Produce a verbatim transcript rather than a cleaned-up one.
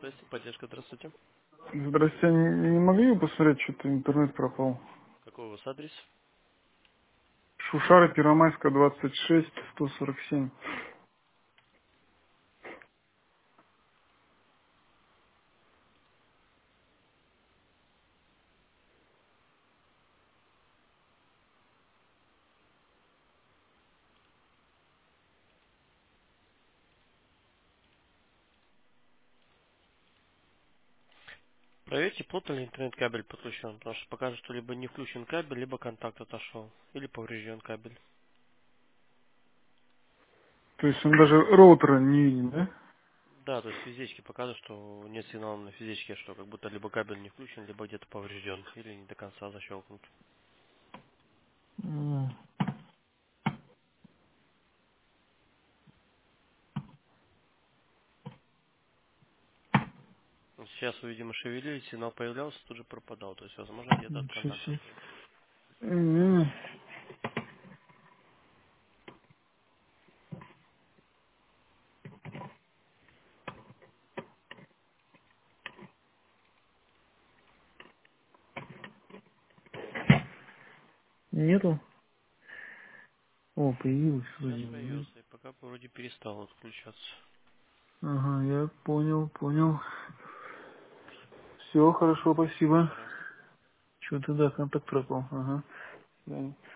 Связи, поддержка, здравствуйте. Здрасте, не не могли бы посмотреть, что-то интернет пропал? Какой у вас адрес? Шушара, Первомайская, двадцать шесть, сто сорок семь. Проверьте, плотно ли интернет-кабель подключен, потому что покажет, что либо не включен кабель, либо контакт отошел, или поврежден кабель. То есть он даже роутера не видит, да? Да, то есть физически показывает, что нет сигнала на физически, что как будто либо кабель не включен, либо где-то поврежден, или не до конца защелкнут. М, Вот сейчас вы, видимо, шевелились, сигнал появлялся, тут же пропадал, то есть, возможно, где-то от Ничего контакта себе. отходит. М, Нету? О, появилось Сейчас вроде бы, да? появился, и пока вроде перестал отключаться. Ага, я понял, понял. Все, хорошо, спасибо. Пожалуйста. Что-то, да, контакт пропал. Ага. Да.